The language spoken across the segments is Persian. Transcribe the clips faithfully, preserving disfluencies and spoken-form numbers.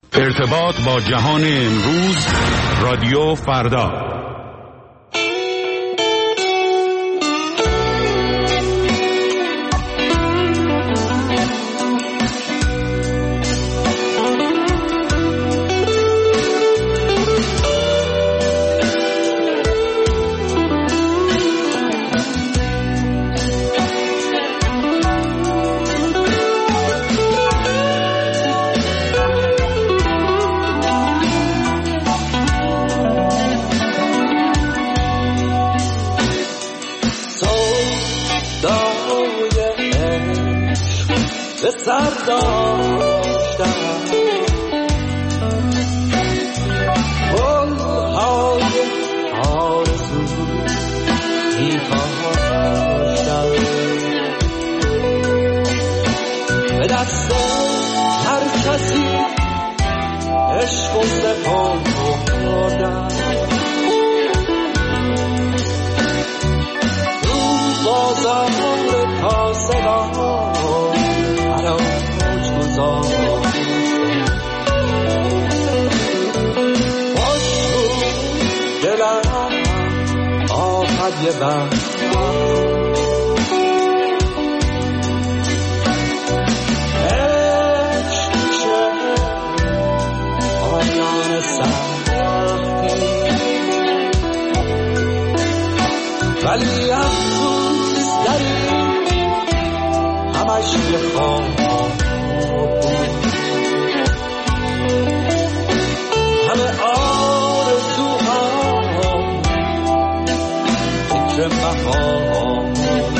ارتباط با جهان امروز، رادیو فردا. ولی افسوس داری همش یه خواب همه آرزوها فکر بهار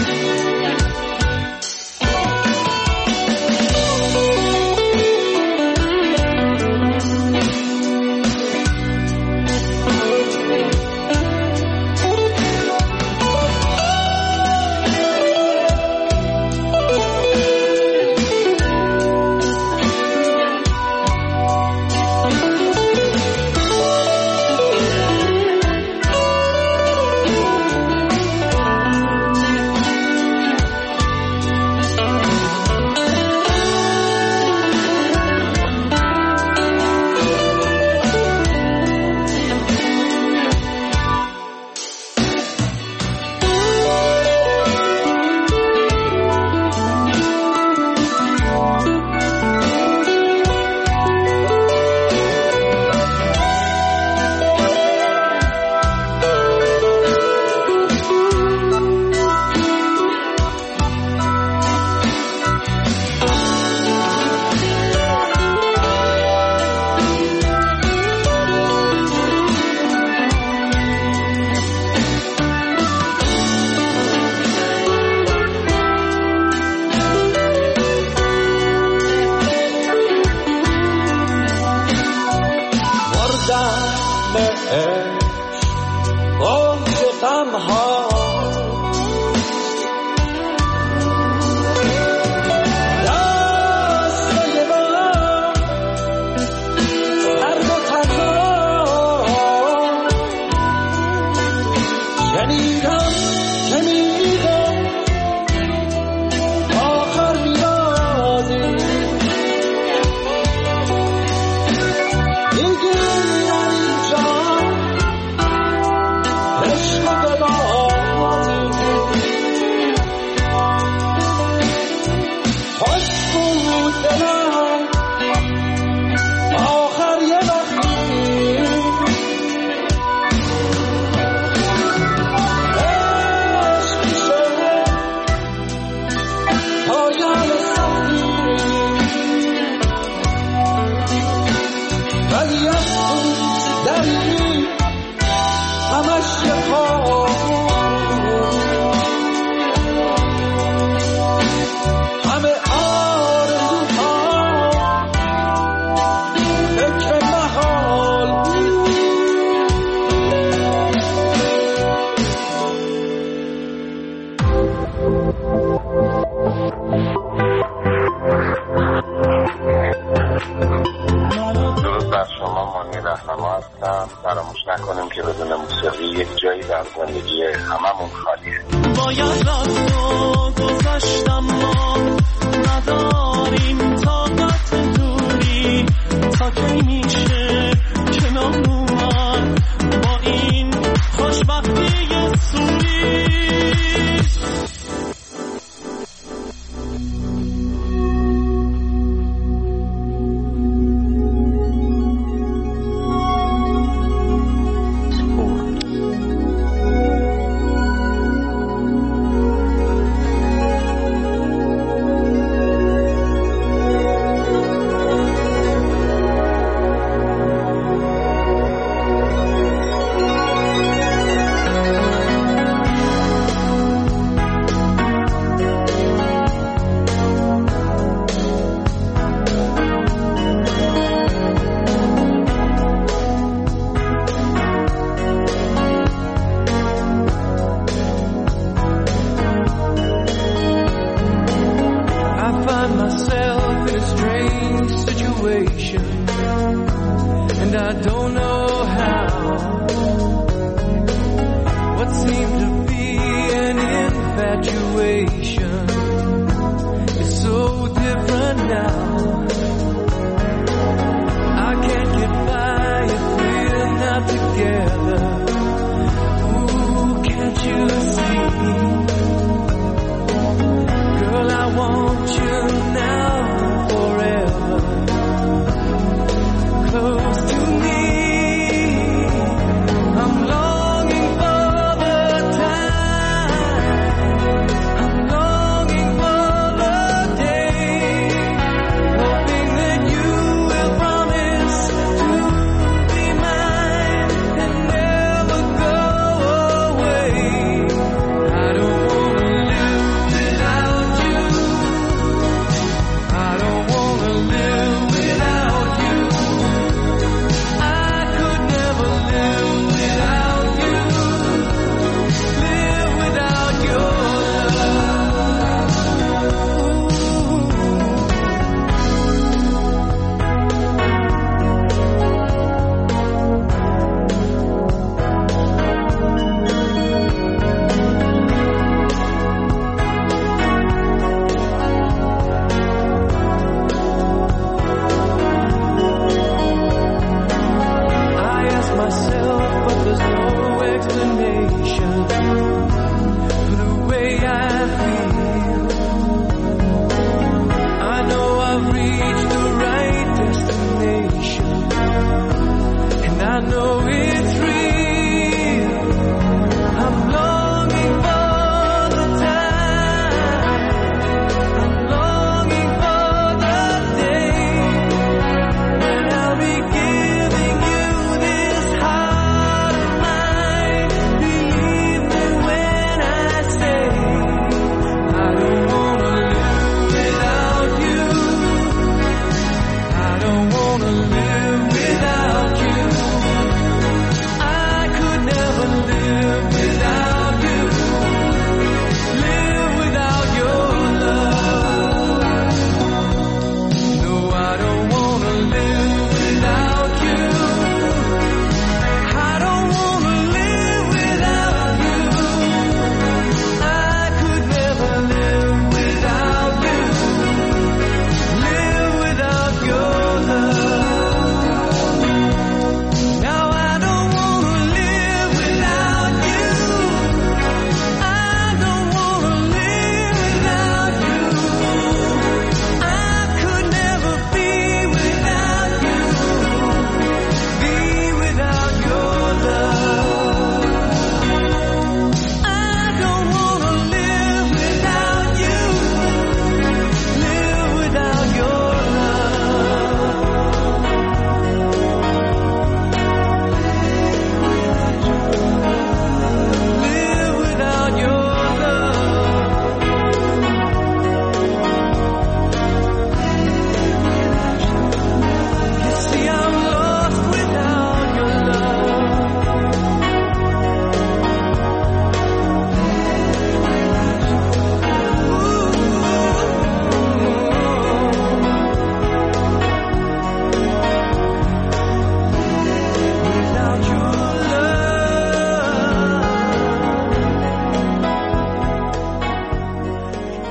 فراموش نکنیم که بدون موسیقی یک جایی در زندگی هممون خالیه. باید رفت و گذاشتم ما نداریم طاقت دوری تا تا کی میشه کنار اومد با این خوشبختی سوری.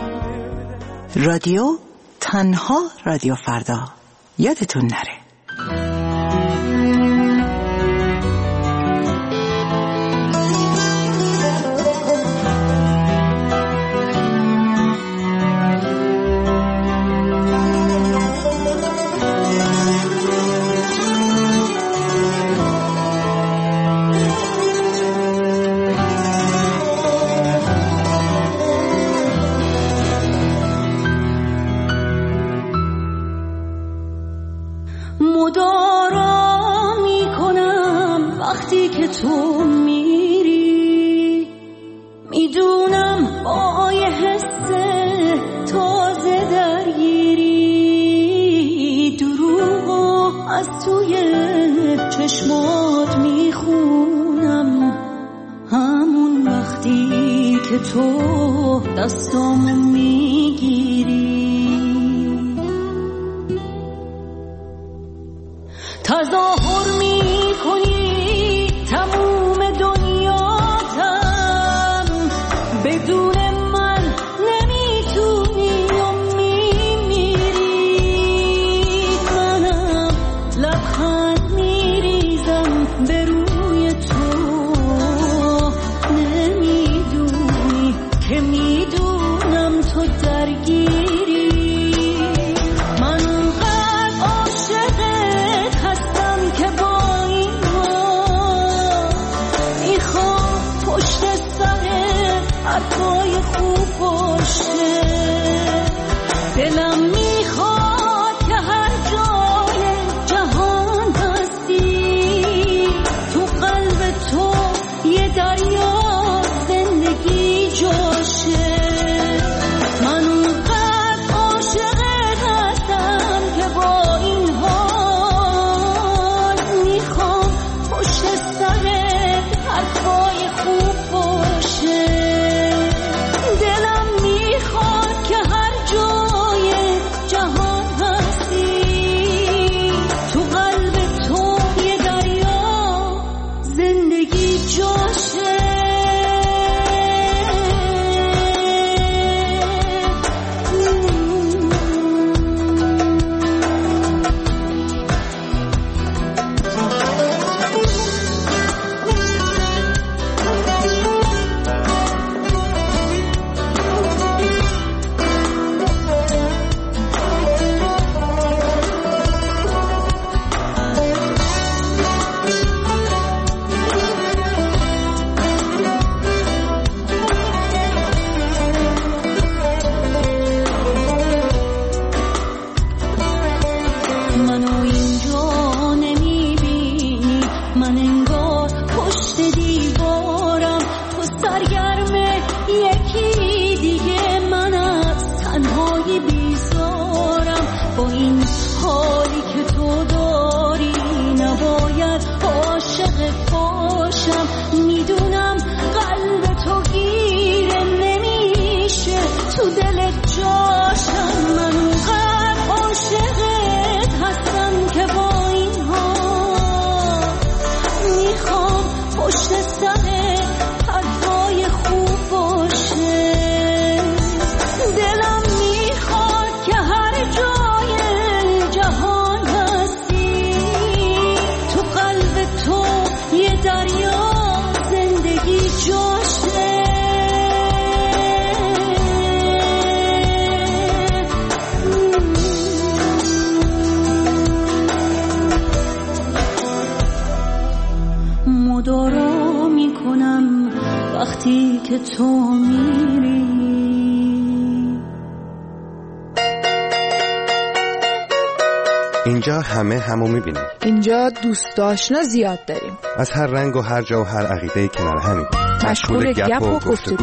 رادیو تنها رادیو فردا، یادتون نره. مدارا میکنم وقتی که تو میری، میدونم با یه حس تازه درگیری، دروغو از توی چشمات میخونم، همون وقتی که تو دستامو میگیری. تظاهر میکنی تموم دنیاتم، بدون من نمیتونی و میمیری. منم لبخند میریزم به روی تو، نمیدونی که میدونم تو درگیری. من اونقدر عاشقت هستم که با این حال میخوام پشت سرت حرفای خوب باشه. دلم میخواد که هر جای جهان هستی، تو قلب تو یه دریا زندگی جاشه. من اونقدر عاشقت هستم که با این حال میخوام پشت سرت حرفای خوب باشه. دلم میخواد که هر جای جهان هستی، تو قلب تو یه دریا زندگی جاشه. منو اینجا نمیبینی، من انگار پشت دیوارم، تو سرگرم یکی دیگه، من از تنهایی بیزارم. با این حالی که تو داری نباید عاشق باشم، میدونم قلب تو گیره نمیشه تو دلت جاشم. من اونقدر عاشقت هستم که با این حال میخوام پشت سر حرفای خوب باشه. دلم میخواد که هر جای جهان هستی، تو قلب تو یه دریا زندگی جاشه. مدارا میکنم وقتی که تو میری. اینجا همه همو میبینیم. اینجا دوست آشنا زیاد داریم، از هر رنگ و هر جا و هر عقیده کنار همیم، مشغول گپ و گفتگو.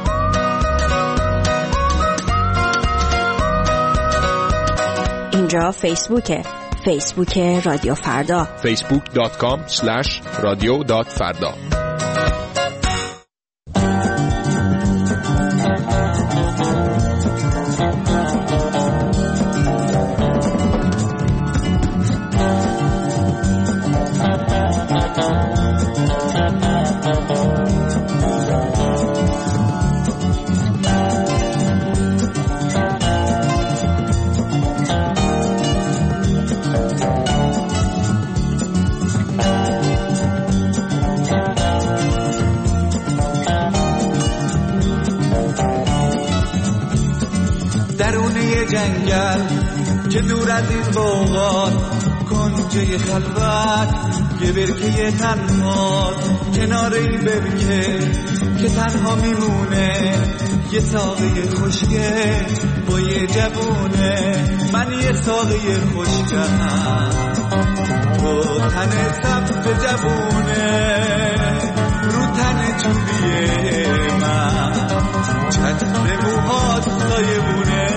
اینجا فیسبوکه، فیسبوک رادیو فردا، فیسبوک دات کام اسلش رادیو دات فردا. درونه جنگل که دور از این باغات، کنجه خلوت یه برکه تنها، کناری برکه که تنها میمونه، یه ساقه خوشگه با یه جوونه. من یه ساقه خوشگهم تن سبز جوونه رو تن چوبیه من چتر موهات سایبونه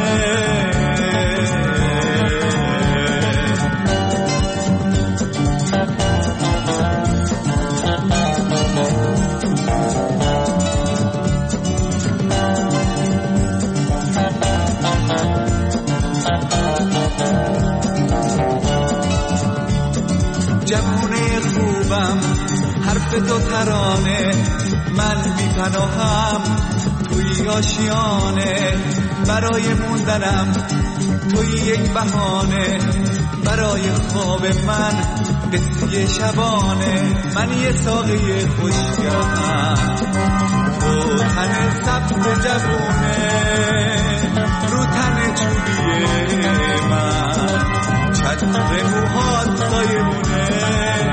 جوونه خوبم حرف دو ترانه من بی پناهم توی آشیانه برای موندنم توی یک بهانه برای خواب من قصه شبانه من یه ساقه خوشگرم تو تن سبز جوونه رو تن چوبیه من چتر موهات سایبونه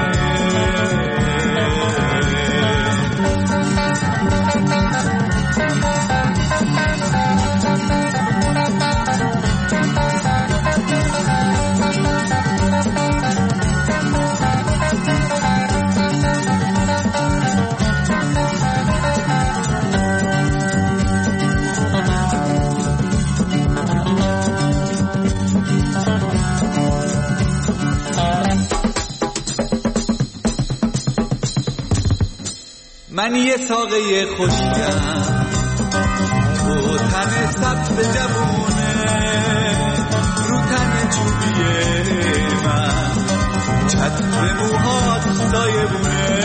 من یه ساقه خوشگم تو تن سبز جوونه رو تن چوبیه من چتر موهات سایبونه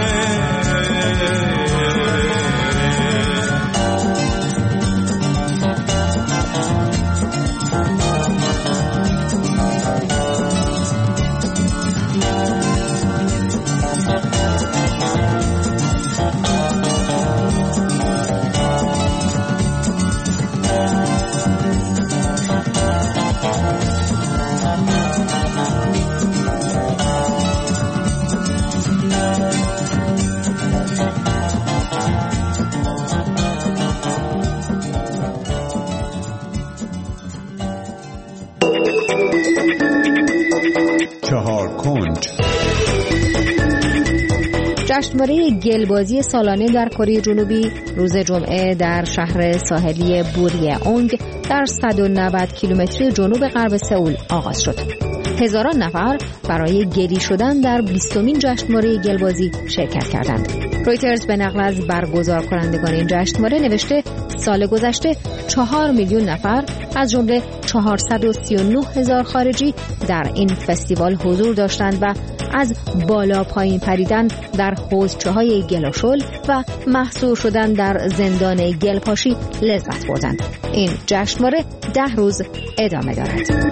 جشنواره گلبازی سالانه در کره جنوبی روز جمعه در شهر ساحلی بوریئونگ در صد و نود کیلومتری جنوب غرب سئول آغاز شد. هزاران نفر برای گلی شدن در بیستمین جشنواره گلبازی شرکت کردند. رویترز به نقل از برگزار کنندگان این جشنواره نوشته سال گذشته چهار میلیون نفر از جمله چهارصد و سی و نه هزار خارجی در این فستیوال حضور داشتند و از بالا پایین پریدن در حوضچه‌های گل و شل و محصور شدن در زندان گلپاشی لذت بردند. این جشنواره ده روز ادامه دارد.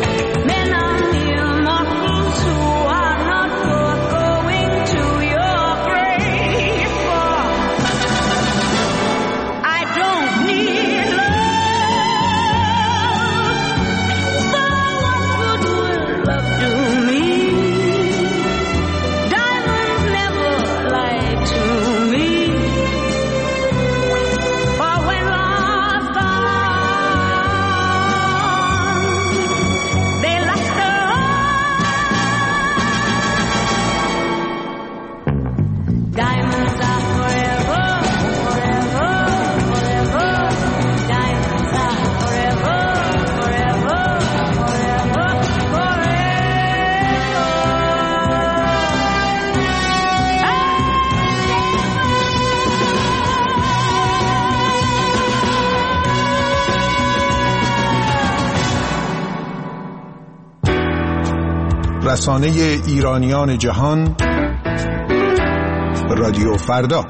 Men are mere mortals who are not worth going to your رسانه ایرانیان جهان، رادیو فردا.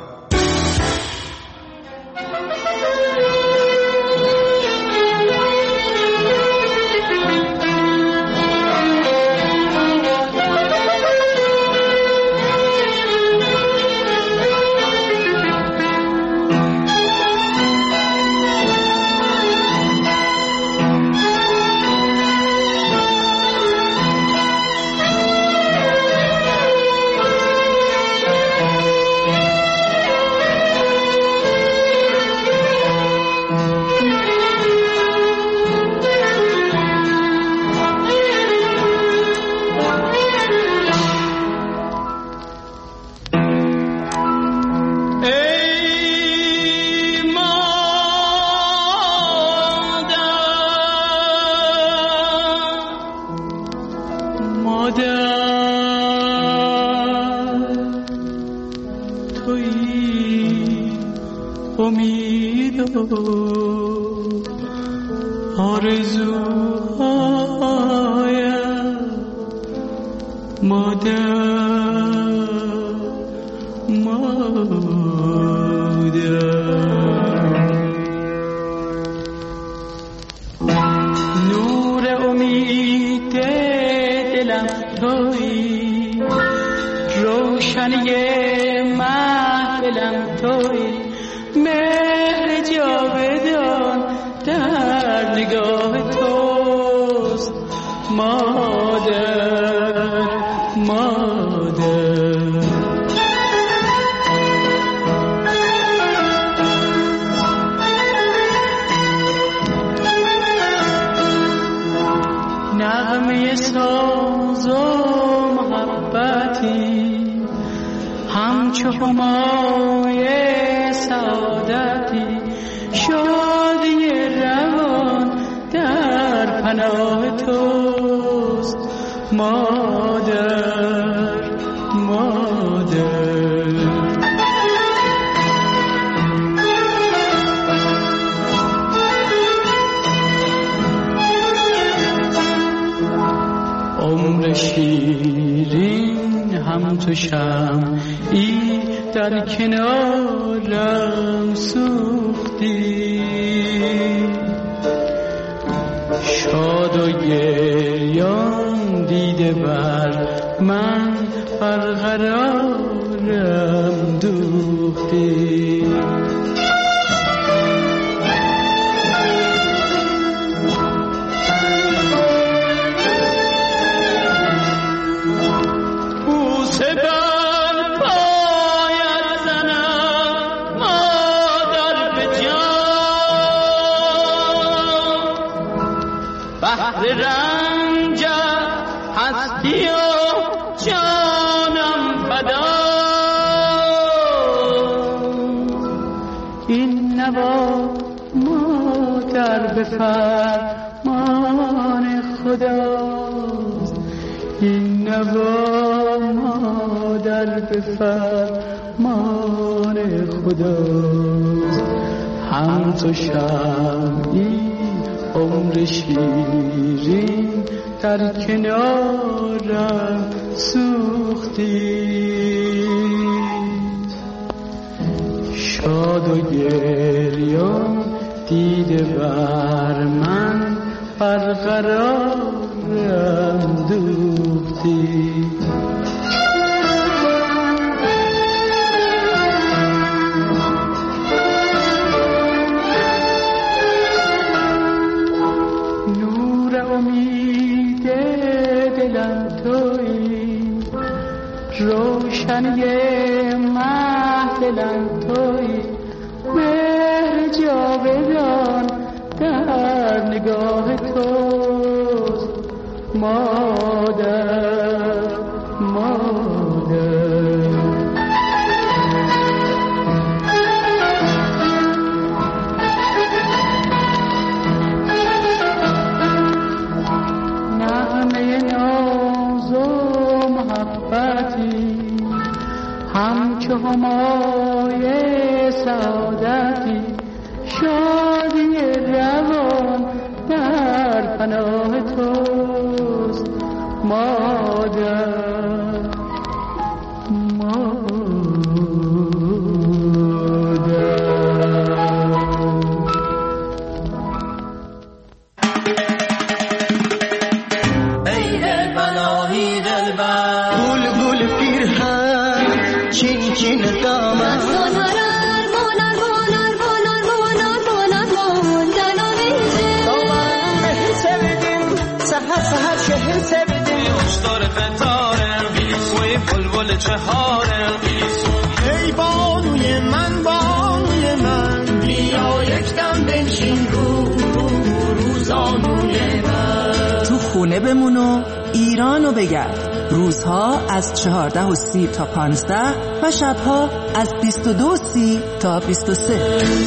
پناه توست مادر پیچین دامن سهر شهر سبدیم مشتار فتارم بیسوی بلبل چهارم ای بانوی من بانوی من بیا یک دم بنشین رو روزانوی من تو خونه بمونو ایرانو بگرد. روزها از چهارده و سی تا پانزده و شبها از بیست و دو سی تا بیست و سه.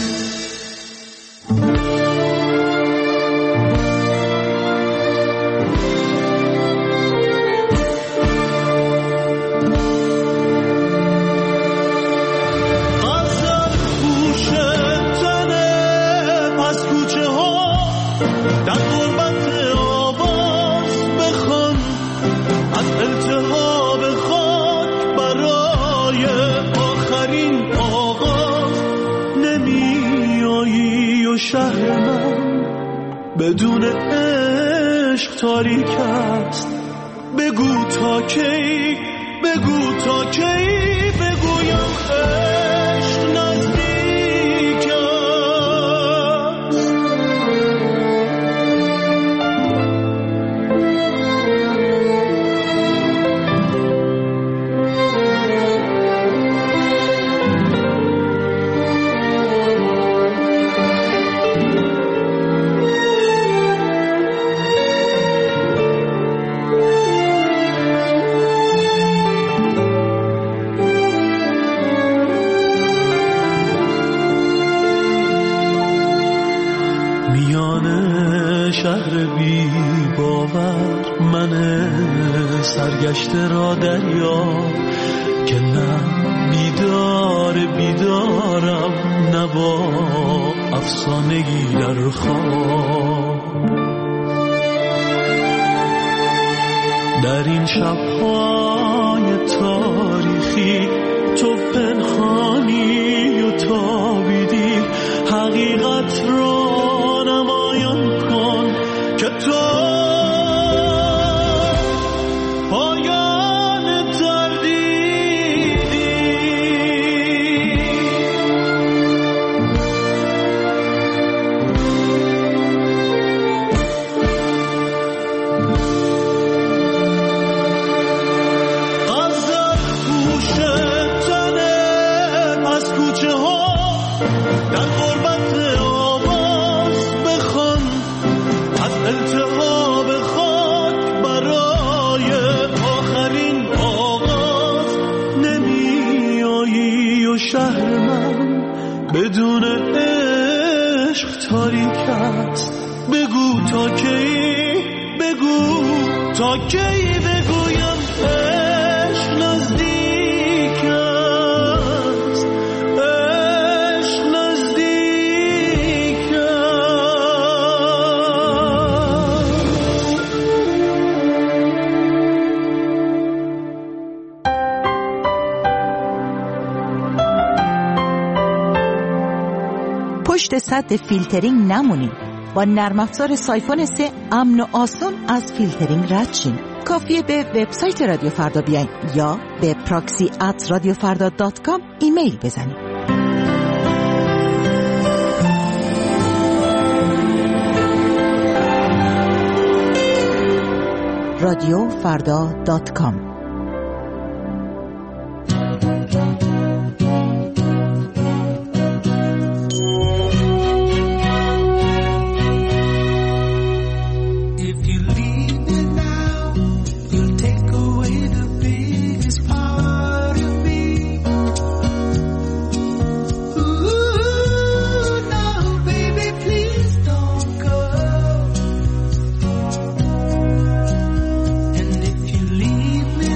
شهر من بدون عشق تاریک است. بگو تا کی، بگو تا کی بگویم عشق نزدیک است. شهر بی باور من سرگشته را دریا که نه بیدار بیدارم نه با افسانگی در خواب. در این شب‌های تاریخی تو پنهانی و تابیدی، حقیقت را نمایان کن که تو پایان تردیدی. غزل پوش تنه پس کوچه ها در غربت آواز بخوان از التهاب خاک برای آخرین آغاز. نمی آیی و شهر من بدون عشق تاریک است. بگو تا کی، بگو تا کی بگویم عشق نزدیک است. عشق نزدیک پشت سد فیلترینگ نمونید. با نرم افزار سایفون سه امن و آسان از فیلترینگ رد شین. کافیه به وبسایت رادیو فردا بیاین یا به پراکسی ات رادیو فردا دات کام ایمیل بزنید. رادیو فردا دات کام. And if you leave me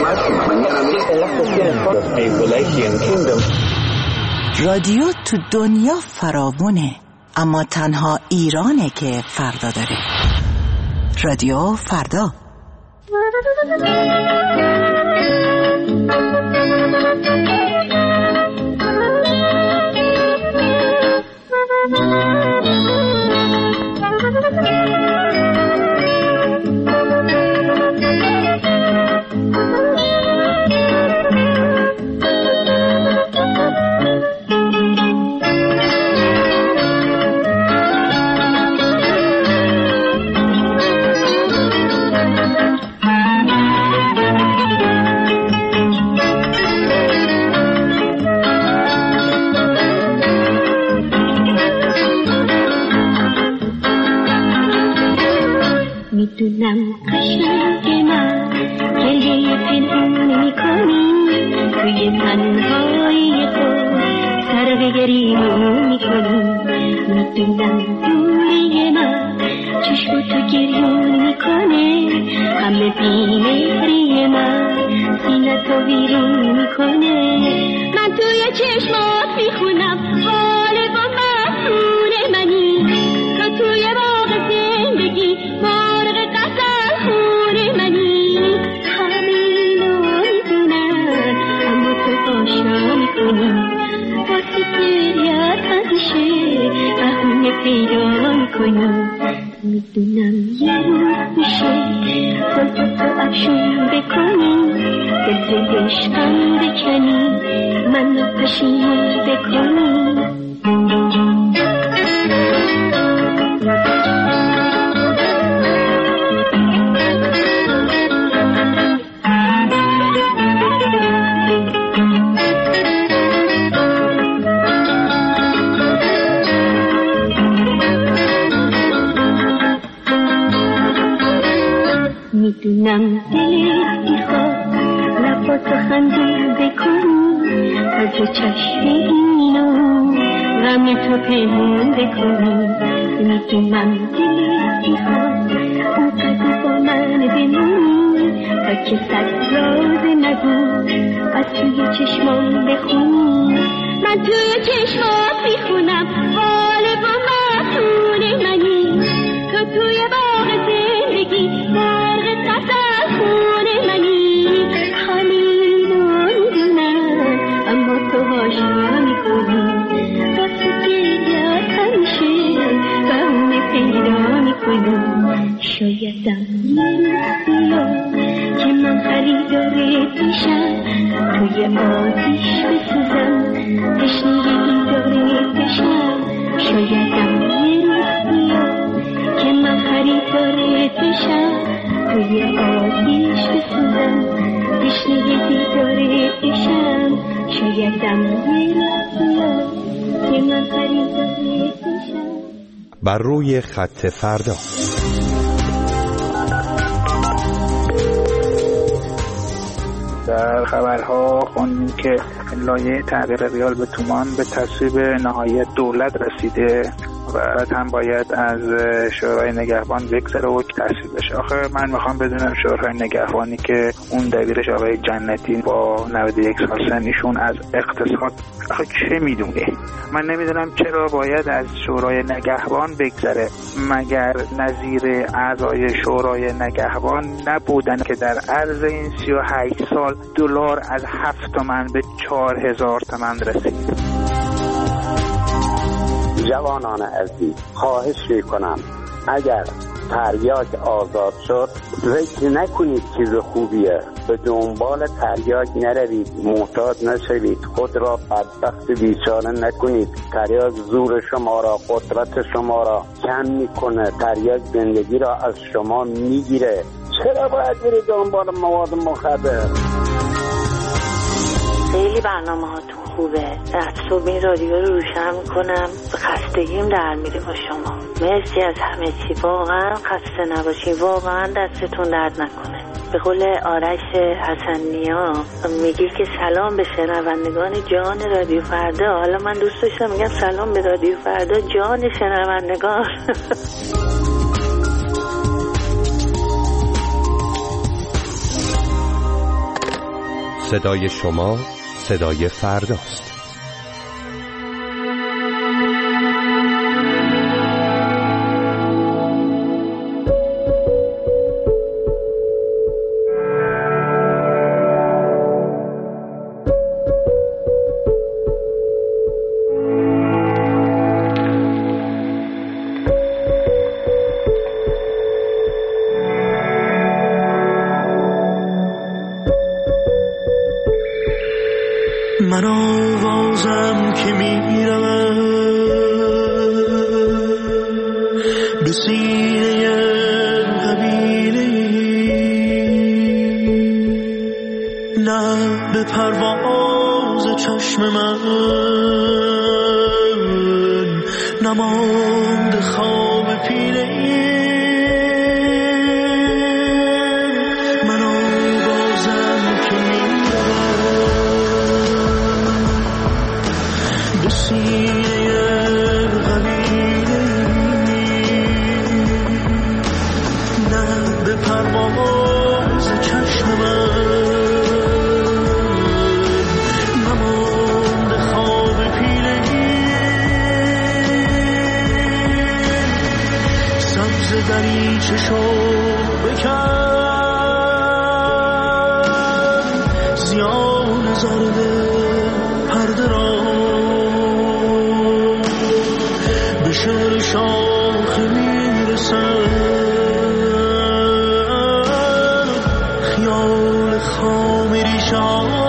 رادیو تو دنیا فراوونه، اما تنها ایرانه که فردا داره. رادیو فردا. میدونم قشنگ من گریه پنهون میکنی، توی تنهایی خود سر به گریمون میکنی. میدونم دوری من چشم تو گریون میکنه، همه بیمهری من سینه تو ویرون میکنه. من توی چشمات میخونم حال با مسئول منی، تو توی باغ زندگی مرغ قطر خون منی. همه اینو میدونن اما تو آشنا میکنی، واسه گریت همیشه بهونه پیدا میکنی. میدونم یه روز میشه خودتو تو افشون بکنی، دل عشقم بکنی، منو پشیمون بکنی. میدونم دلت میخواد لباتو خنده بکنی، از چشم اینو غم تو پیمون بکنی. میدونم دلت میخواد اونقدر با من بمونی، تا که صد راز نگو از توی چشمان بخونی. من توی چشمات میخونم حال با مسئول منی، تو توی باغ زندگی مرغ قطر خون منی. همینو میدونم اما تو هاشا میکنی، واسه گریت همیشه بهونه پیدا میکنی. شایدم یه روز که من خریدار پیشم، توی آتیش بسوزم تشنگی داره بشم. شایدم یه روز که من خریدار پیشم، توی آتیش بسوزم تشنگی داره بشم. شایدم یه روز که من خریدار پیشم. بر روی خط فردا. در خبرها خوندیم که لایحه تغییر ریال به تومان به تصویب نهایی دولت رسیده و هم باید از شورای نگهبان بگذره و تصویب بشه. آخه من میخوام بدونم شورای نگهبانی که اون دبیرش آقای جنتی با نود و یک سال سنشون از اقتصاد آخه چه میدونه؟ من نمیدونم چرا باید از شورای نگهبان بگذره، مگر نظیر اعضای شورای نگهبان نبودن که در عرض این سی و هشت سال دلار از هفت تومن به چهار هزار تومن رسید. جوانان عزیز، خواهش میکنم اگر تریاک آزاد شد فکر نکنید چیز خوبیه، به دنبال تریاک نروید، محتاج نشوید، خود را بدبخت بیچاره نکنید. تریاک زور شما را، قدرت شما را کم میکنه، تریاک زندگی را از شما میگیره. چرا باید برید دنبال مواد مخدر؟ خیلی برنامه هاتون خوبه. از صبح این رادیو رو روشن میکنم، خستگیم در میره با شما. مرسی از همه چی، واقعا خسته نباشین، واقعا دستتون درد نکنه. به قول آرش حسنیا میگه که سلام به شنوندگان جان رادیو فردا. حالا من دوست داشتم میگم سلام به رادیو فردا جان شنوندگان. صدای شما صدای فرداست. من آوازم که میرم به سینه قبیله، نه به پرواز چشم من نماند خواب پیله. من آوازم که میرم به سینه قبیله، نه به پرواز چشم من نماند خواب پیله. سبز دریچه شو بکن، زیان زرد پرده را به شعر شاخ میرسن، خیال خام ریشان.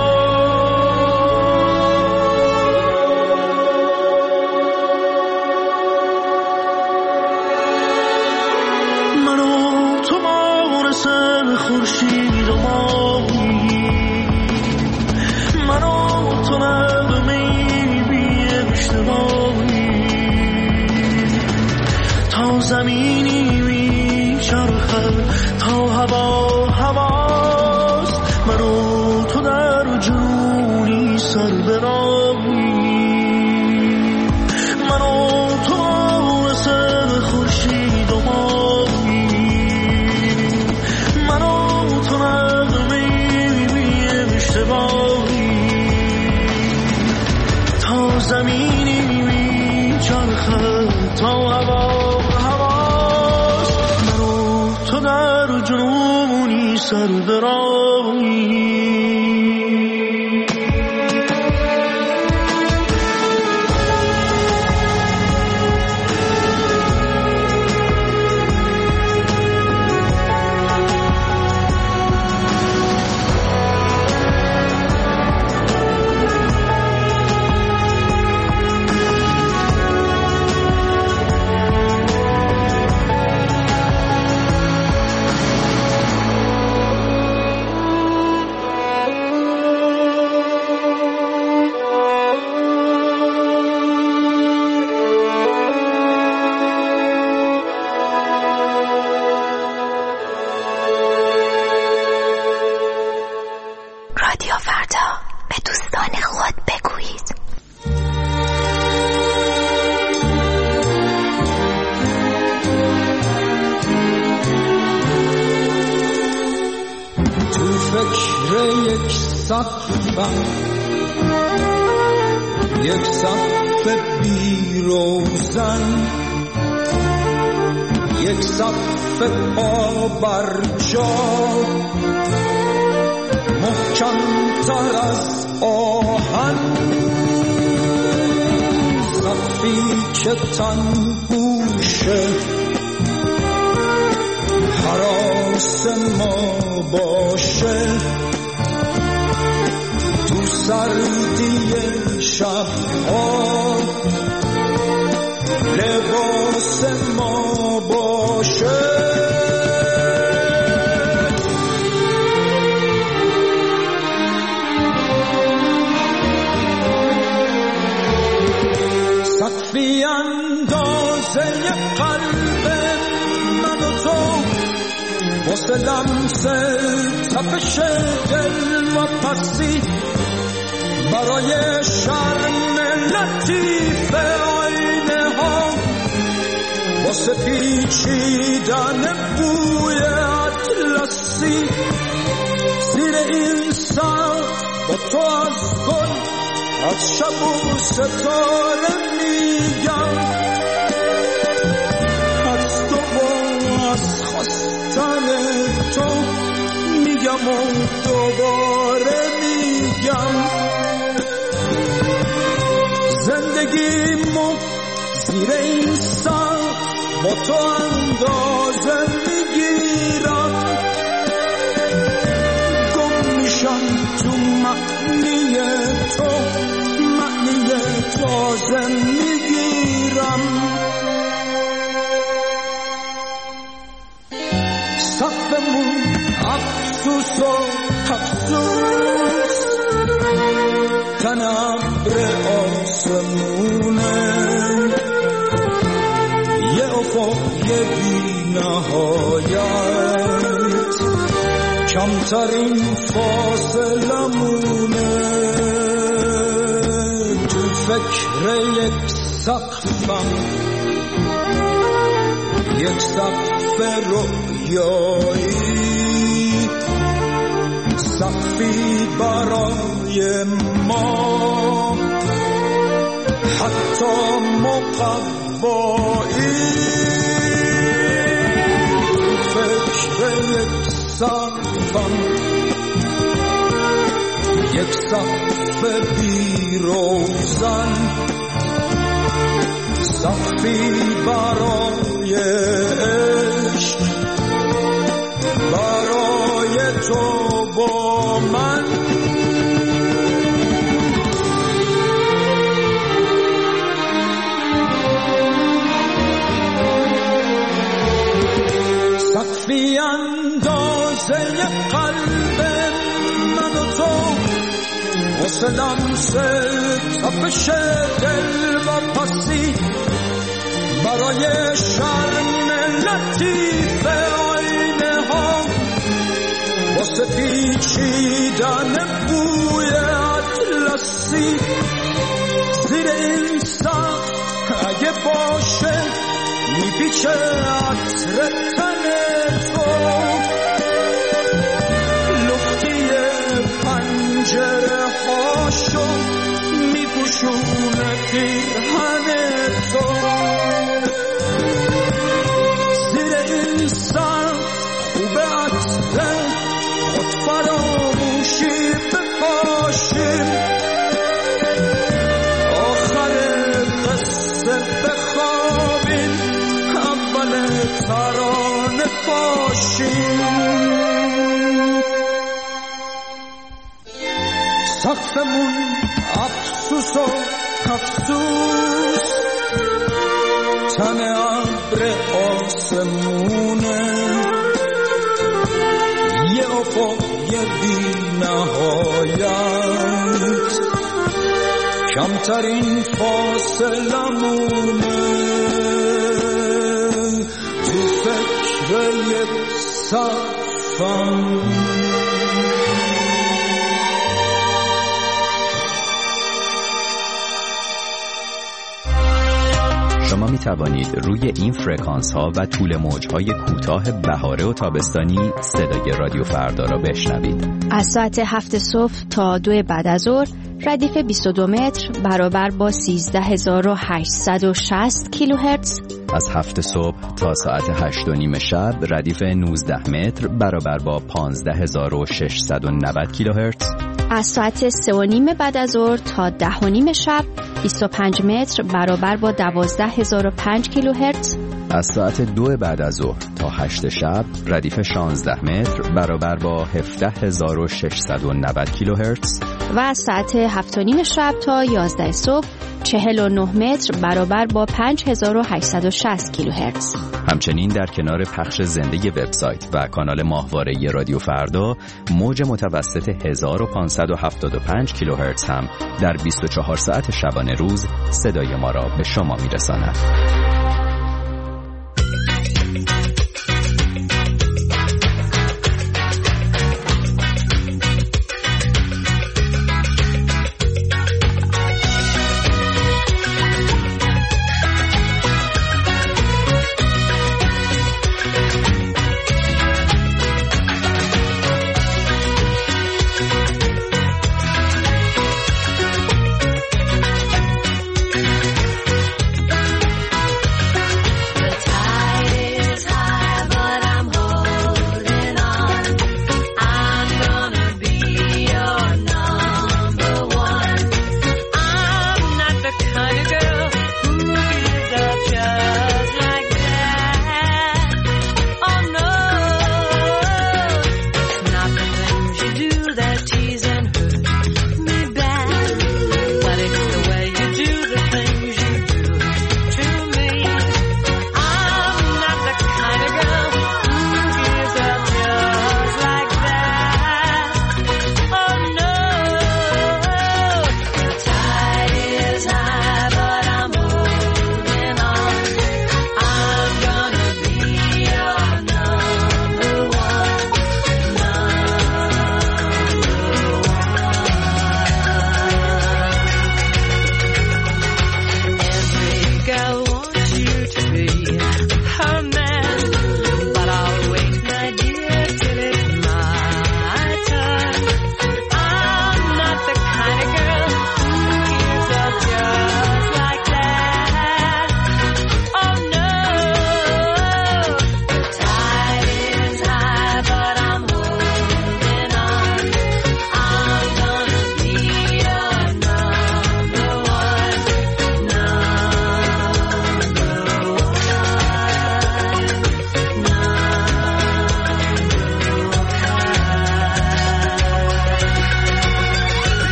من و تو مانسن خورشید و ماهی، من و تو نغمه‌ای بی اشتباهی، تا زمینی میچرخد تا هوا هواست. من و تو در جنونی سر براهی، من و تو مانسن خورشید و ماهی، من و تو نغمه‌ای بی اشتباهی، تا زمینی میچرخد تا هوا هواست. من و تو در جنونی سر براهی. رادیو فردا، به دوستان خود بگویید. تو فکر یک سقفم، یک سقف بی روزن، یک سقف پا بر جا، محکم تر از آهن، سقفی که تن گوشه حراس ما باشه، تو سردی شبها لباس ما باشه. سقفی اندازه قلب من و تو، واسه لمس تپش دل و پسی، برای شرم لطیف آینه ها، واسه پیچیدن بوی اطلسی، زیر این سر با تو از گل از شب و ستاره میگم، از تو و از خواستن تو میگم و دوباره میگم. زندگیمو زیر این سر با تو اندازه میگیرم، گم میشم تو معنی تو، معنی تازه میگیرم. سقفمون افسوس و افسوس، تن ابر آسمونه، یه افق یه بی نهایت، کمترین فاصلمونه. تو فکر یک سقفم، یک سقف رویایی، سقفی برای ما حتی مقوایی. فکر یک سقفم، یک سقف بی روزن، سقفی برای عشق، برای تو با من. سقفی اندازه قلب من و تو، واسه لمس تپش دل و پسی، برای شرم لطیف آینه ها، واسه پیچیدن بوی اطلسی. زیر این سقف اگه باشه میپیچه عطر تن تو، لختی پنجره هاشو میپوشونه پیرهن تو. زیر این سر خوب عطر خود فراموشی بپاشیم، آخر قصه بخوابیم، اول ترانه باشیم. سقفمون افسوس و افسوس، تن ابر آسمونه، یه افق یه بی نهایت، کمترین فاصلمونه. تو فکر یک سقفم. شما می توانید روی این فرکانس ها و طول موج های کوتاه بهاره و تابستانی صدای رادیو فردا را بشنوید. از ساعت هفت صبح تا دو بعد از ظهر ردیف بیست و دو متر برابر با سیزده هزار و هشتصد و شصت کیلوهرتز. از هفت صبح تا ساعت هشت و نیم شب ردیف نوزده متر برابر با پانزده هزار و ششصد و نود کیلوهرتز. از ساعت سه و نیم بعد از ظهر تا ده و نیم شب بیست و پنج متر برابر با دوازده هزار و پنج کیلوهرتز. از ساعت دو بعد از ظهر تا هشت شب ردیف شانزده متر برابر با هفده هزار و ششصد و نود کیلوهرتز. و از ساعت هفت و نیم شب تا یازده صبح چهل و نه متر برابر با پنج هزار و هشتصد و شصت کیلوهرتز. همچنین در کنار پخش زنده وبسایت و کانال ماهواره رادیو فردا، موج متوسط هزار و پانصد و هفتاد و پنج کیلوهرتز هم در بیست و چهار ساعت شبانه روز صدای ما را به شما میرساند.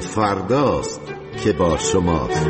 فرداست که با شماست.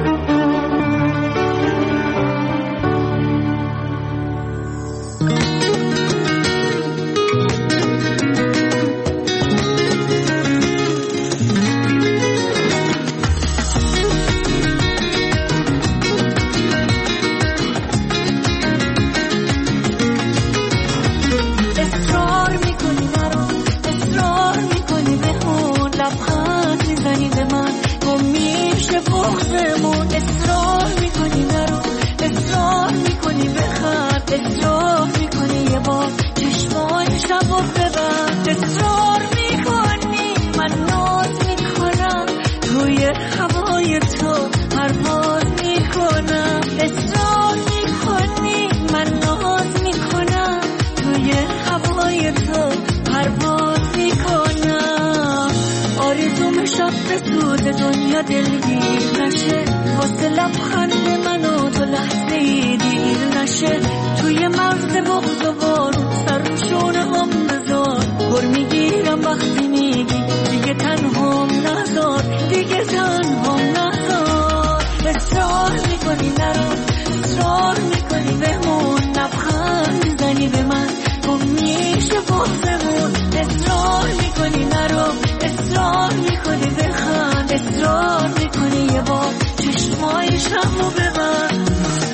دنیا دلگیر نشه، واسه لبخند من و تو لحظه دیر نشه، توی مغز بغض و بارون سر شونه هم بذار، گر میگیرم وقتی میگی دیگه تنهام نذار، دیگه تنهام نذار. اصرار میکنی نرو، اصرار میکنی بمون، لبخند میزنی به من گم میشه بغضمون. اصرار میکنی نرو، اصرار میکنی بخند، اصرار میکنی یه بار چشمای شمو ببند.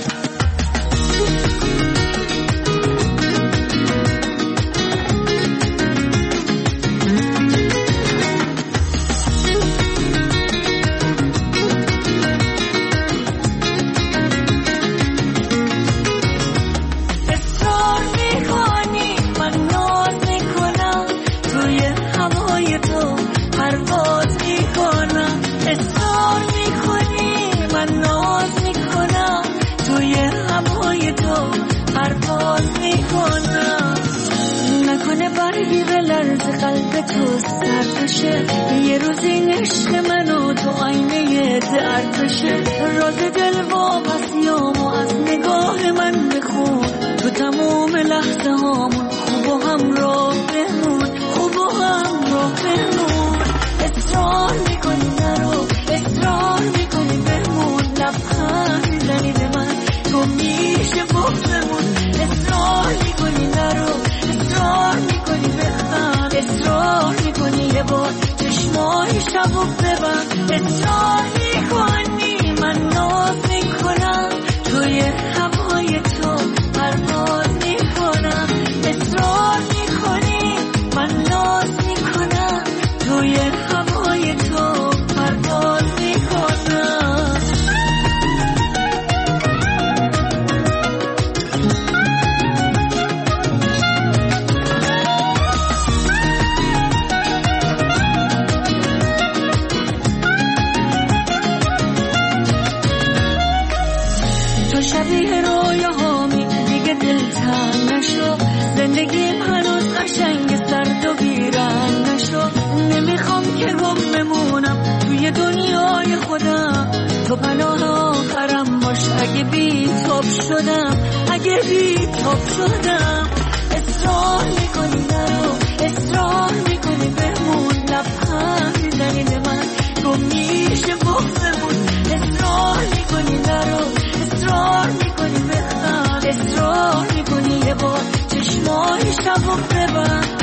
برگی به لرز قلب تو سرد بشه، یه روز این عشق منو تو آینه درد بشه، راز دل واپسیامو از نگاه من بخون، تو تموم لحظه هامون خوب و همراه بمون، خوب و همراه بمون. اصرار میکنی نرو، اصرار میکنی بمون، لبخند میزنی به من گم میشه بغضمون. اصرار میکنی نرو، اصرار میکنی بخند، اصرار میکنی یه بار چشمای شبو ببند. اصرار میکنی من ناز میکنم، توی هوای تو پرواز میکنم. اصرار میکنی من ناز میکنم، توی هوای تو پرواز میکنم. شبیه رویاهامی دیگه دلتنگ نشو، زندگیم هنوز قشنگ سرد و ویران نشو. نمیخوام که گم بمونم توی دنیای خودم، تو پناه آخرم باش اگه بی تاب شدم، اگه بی تاب شدم. اصرار میکنی نرو، اصرار میکنی بمون، لبخند میزنی به من گم میشه بغضمون. اصرار میکنی نرو، اصرار میکنی بخند، اصرار میکنی یه بار چشمای شبو ببند.